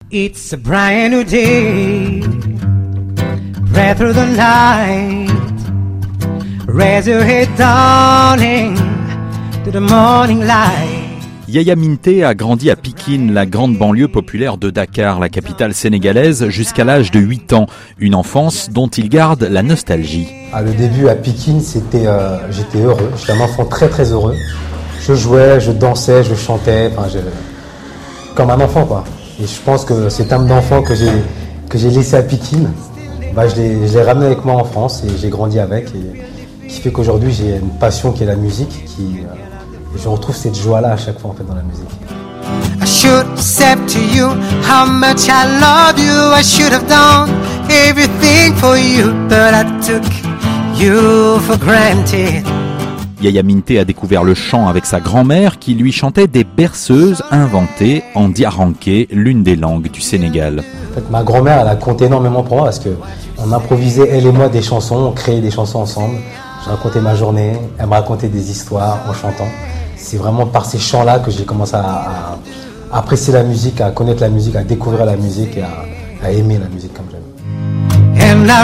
It's a brand new day, breath through the night, raise your head darling, to the morning light. Yaya Minté a grandi à Pikine, la grande banlieue populaire de Dakar, la capitale sénégalaise, jusqu'à l'âge de 8 ans. Une enfance dont il garde la nostalgie. Le début à Pikine, j'étais heureux, j'étais un enfant très très heureux. Je jouais, je dansais, je chantais, comme un enfant quoi. Et je pense que cette âme d'enfant que j'ai laissé à Pikine, je l'ai ramené avec moi en France et j'ai grandi avec. Et qui fait qu'aujourd'hui j'ai une passion qui est la musique, et je retrouve cette joie-là à chaque fois en fait dans la musique. I should have said to you how much I love you. I should have done everything for you, but I took you for granted. Yaya Minté a découvert le chant avec sa grand-mère qui lui chantait des berceuses inventées en diaranké, l'une des langues du Sénégal. En fait, ma grand-mère, elle a compté énormément pour moi parce que on improvisait elle et moi des chansons, on créait des chansons ensemble. Je racontais ma journée, elle me racontait des histoires en chantant. C'est vraiment par ces chants-là que j'ai commencé à apprécier la musique, à connaître la musique, à découvrir la musique et à aimer la musique comme j'aime. And I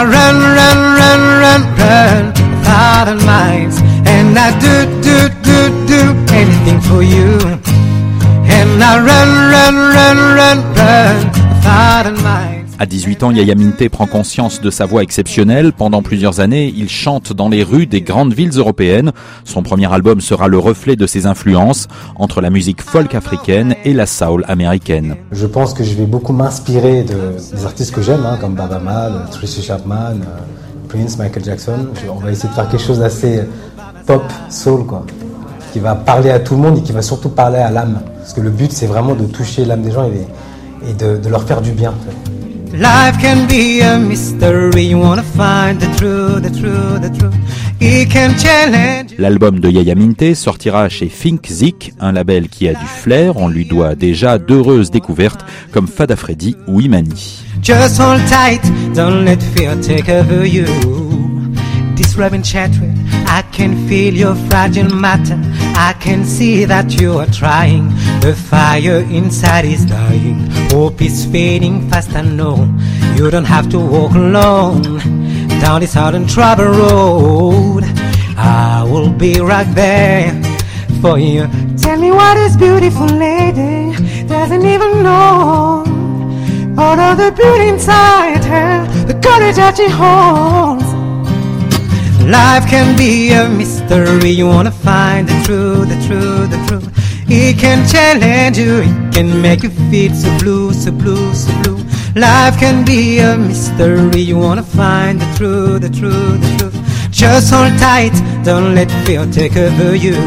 run 1,000 miles, and I do anything for you. And I run 1,000 miles. À 18 ans, Yaya Minté prend conscience de sa voix exceptionnelle. Pendant plusieurs années, il chante dans les rues des grandes villes européennes. Son premier album sera le reflet de ses influences entre la musique folk africaine et la soul américaine. Je pense que je vais beaucoup m'inspirer des artistes que j'aime, comme Baaba Maal, Tracy Chapman, Prince, Michael Jackson. On va essayer de faire quelque chose d'assez pop, soul, qui va parler à tout le monde et qui va surtout parler à l'âme. Parce que le but, c'est vraiment de toucher l'âme des gens et de leur faire du bien. En fait. Life can be a mystery, you wanna find the truth. It can challenge. L'album de Yaya Minté sortira chez Think Zik, un label qui a du flair. On lui doit déjà d'heureuses découvertes comme Fada Freddy ou Imani. Just hold tight, don't let fear take over you. This Robin Chatwell, I can feel your fragile matter. I can see that you are trying. The fire inside is dying. Hope is fading fast, I know. You don't have to walk alone down this hard and troubled road. I will be right there for you. Tell me what this beautiful lady doesn't even know. All of the beauty inside her, the courage that she holds. Life can be a mystery, you wanna find the truth. It can challenge you, it can make you feel so blue. Life can be a mystery, you wanna find the truth. Just hold tight, don't let fear take over you.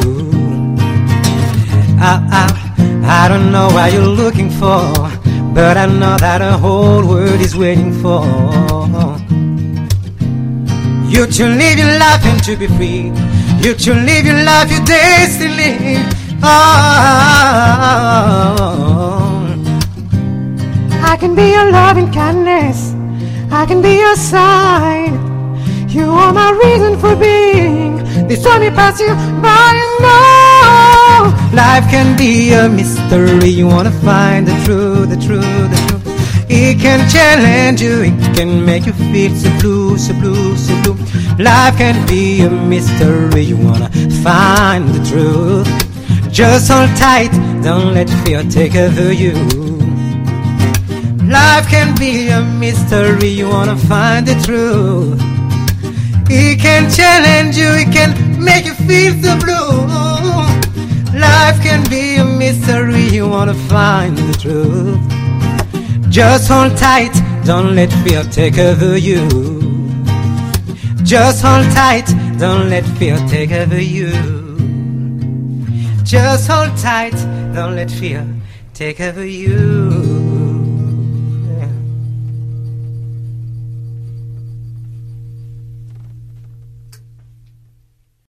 I don't know what you're looking for, but I know that the whole world is waiting for you to live your life and to be free. You to live your life, your destiny. I can be your loving kindness, I can be your sign. You are my reason for being. This time pass you by, you know. Life can be a mystery, you wanna find the truth. It can challenge you, it can make you feel so blue. Life can be a mystery, you wanna find the truth. Just hold tight, don't let fear take over you. Life can be a mystery, you wanna find the truth. It can challenge you, it can make you feel so blue. Life can be a mystery, you wanna find the truth. Just hold tight, don't let fear take over you. Just hold tight, don't let fear take over you. Just hold tight, don't let fear take over you.